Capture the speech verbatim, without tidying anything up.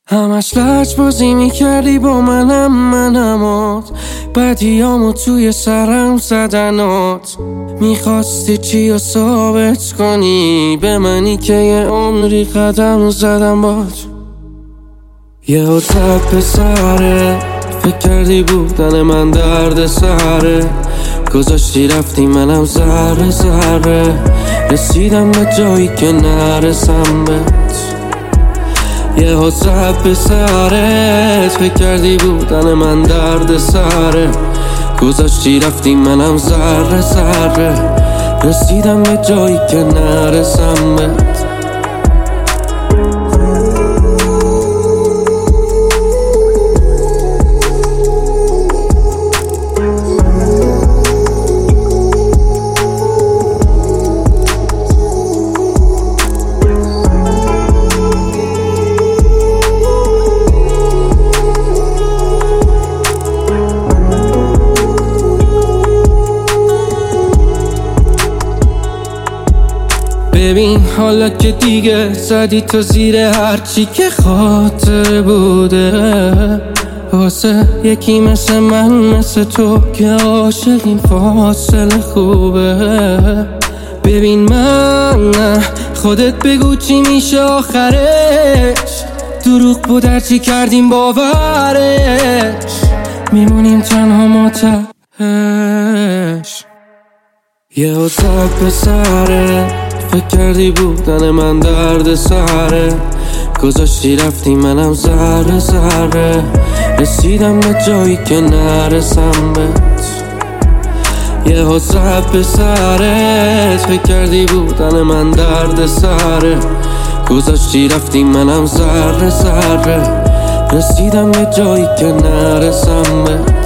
همش لج بازی میکردی با منم منمات بدیامو توی سرم زدنات میخواستی چی رو ثابت کنی به منی که یه عمری قدم زدم باد یه زد به سره فکر کردی بودن من درد سره گذاشتی رفتی منم ذره ذره رسیدم به جایی که نرسم بهت یه حساب به سرت فکر کردی بودن من درد سره گذاشتی رفتی منم ذره ذره رسیدم به جایی که نرسم بهت ببین حالا که دیگه زدی تو زیر هرچی که خاطر بوده واسه یکی مثل من مثل تو که عاشق این فاصله خوبه ببین من نه خودت بگو چی میشه آخرش دروغ بود هرچی کردیم باورش میمونیم تنها ما تهش یه زد به سره فکر کردی بودن من درد سره گذاشتی رفتی منم ذره ذره رسیدم به جایی که نرسم بهت یه حساب به سرت فکر کردی بودن من درد سره گذاشتی رفتی منم ذره ذره رسیدم به جایی که نرسم بهت